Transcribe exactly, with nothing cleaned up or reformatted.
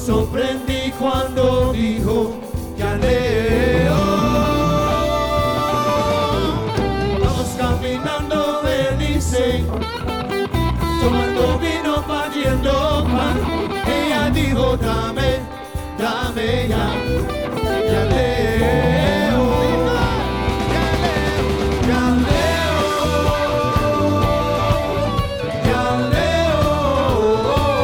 sorprendí cuando dijo ya leo. Vamos caminando, me dice, tomando vino, partiendo pan. Ella dijo dame, dame ya, ya leo.